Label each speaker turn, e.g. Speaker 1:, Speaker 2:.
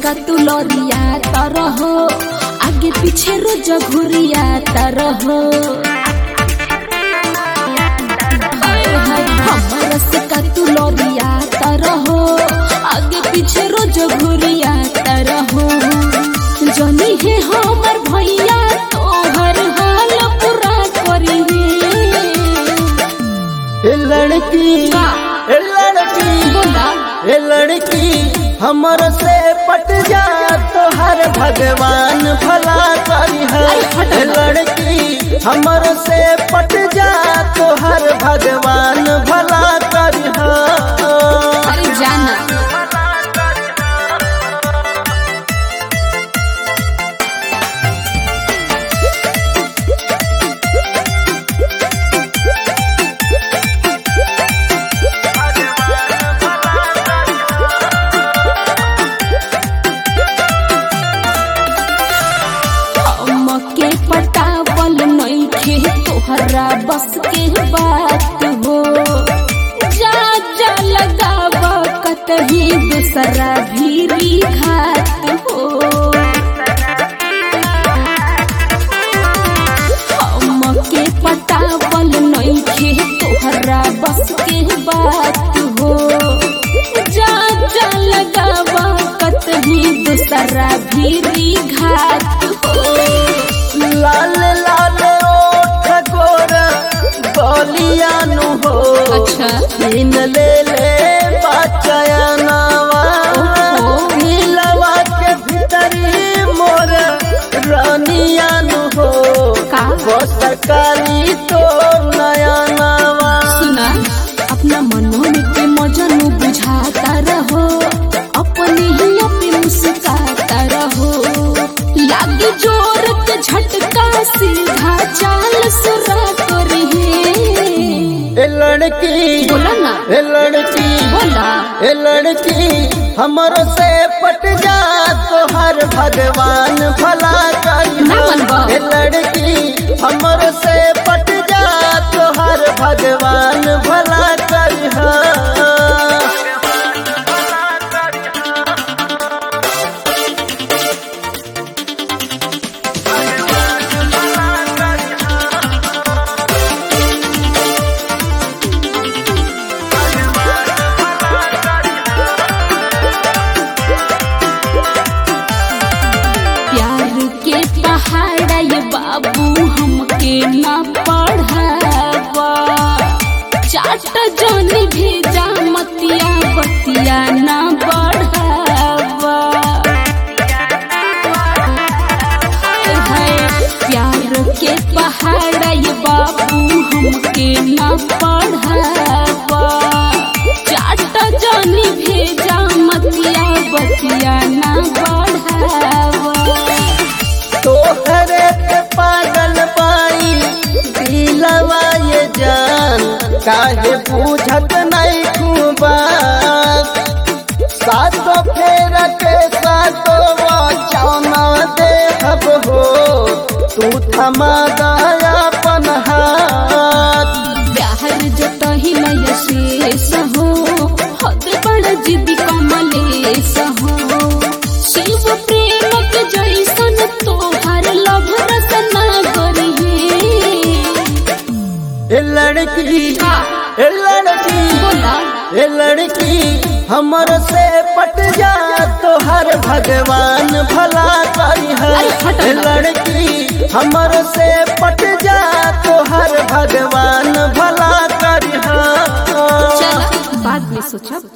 Speaker 1: का तू लौरियाता रहो, आगे पीछे रोज घुरियाता रहो। हमारा से का तू लौरियाता रहो, आगे पीछे रोज घुरियाता रहो। जनी है हमर भैया तोहर हाल पूरा करी
Speaker 2: ए लड़की
Speaker 1: बोला
Speaker 2: ए लड़की हमर से पट जा तो हर भगवान भला करी है। ए लड़की हमर से पट जा तो हर भगवान भला करी है।
Speaker 1: अरे जाना के पटावल नइखे तोहरा बस के बात हो। जा जा लगावा कतही दूसरा भीरी घात हो। हम के पटावल नइखे तोहरा बस के बात हो। जा जा लगावा कतही दूसरा भीरी घात हो।
Speaker 2: लाल लाल ओठ गोर बोलिया नु हो।
Speaker 1: अच्छा
Speaker 2: इन ले ले बचया नावा दिलवा के भीतरी मोर रानिया नु हो।
Speaker 1: का
Speaker 2: बस काली तो नया नावा।
Speaker 1: सुना अपना मनों के मजनू बुझाता रहो, अपने ही अपने मुस्काता रहो। लागी जोर के झटका सीधा चाल सुरा करी
Speaker 2: ए लड़की
Speaker 1: बोला ना
Speaker 2: ए लड़की
Speaker 1: बोला
Speaker 2: ए लड़की हमरो से पट जा तो हर भगवान भला करी
Speaker 1: ना मनवा।
Speaker 2: ए लड़की हमरो से पट जा तो हर भगवान भला करी
Speaker 1: प्यार के पहाड़ा ये बाबू हमके ना पढ़ावा। चाट जानी भेजा मतिया बतिया ना बढ़ावा। प्यार के पहाड़ा ये बाबू हमके ना पढ़ावा। चाट जानी भेजा मतिया बतिया ना बढ़ावा।
Speaker 2: तोहरे के पागल पाई दिलवा ये जान काहे पूछत नहीं खूबा। सातो फेर के सातो चौना देखब हो तू थमा दया अपन हाथ।
Speaker 1: प्यार जतही नय शेष हो, हद बड़ जिद कमलेश हो। शिव प्रेम के जैसन तोहर लभ रसना गरी।
Speaker 2: ए लड़की ए लड़की
Speaker 1: बोला
Speaker 2: ए लड़की हमर से पट जा तो हर भगवान भला करी है। ए लड़की हमर से पट जा तो हर भगवान भला करी है।
Speaker 1: चल बाद में सोचा।